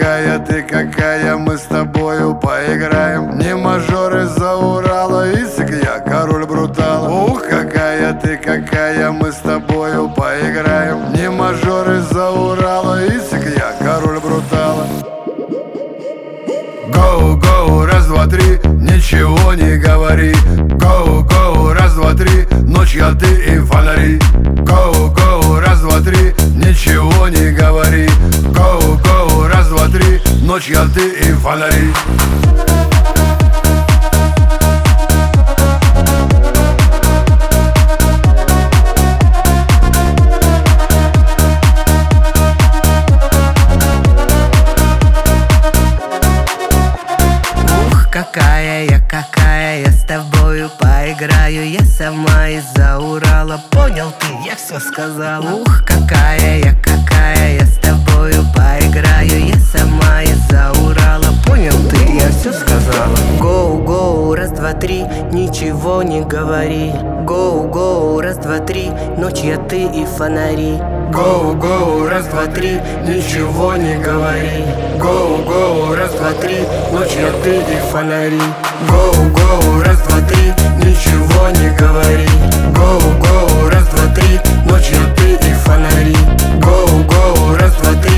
какая ты, какая, мы с тобою поиграем. Не мажор из-за Урала, Исик, я король брутала. Ух, какая ты, какая, мы с тобою поиграем. Не мажор из-за Урала, Исик, я король брутала. Гоу, гоу, раз, два, три, ничего не говори. Гоу, гоу, раз, два, три, ночь, я, ты и фонари. Гоу, гоу, раз, два, три, ничего не говори. Гоу, гоу, раз, два, три, ночь, я, ты и фонари. Какая я с тобою поиграю. Я сама из-за Урала, понял ты, я все сказала. Ух, какая я с тобою поиграю. Я сама из-за Урала, понял ты, я все сказала. Гоу, гоу, раз, два, три, ничего не говори. Гоу, гоу, раз, два, три, ночь, я, ты и фонари. Гоу, гоу, раз, два, три, ничего не говори. Гоу, гоу, раз, два, три, ночь, я, ты и фонари. Гоу, гоу, раз, два, три, ничего не говори. Гоу, гоу, раз, два, три, ночь, я, ты и фонари. Гоу, гоу, раз, два, три.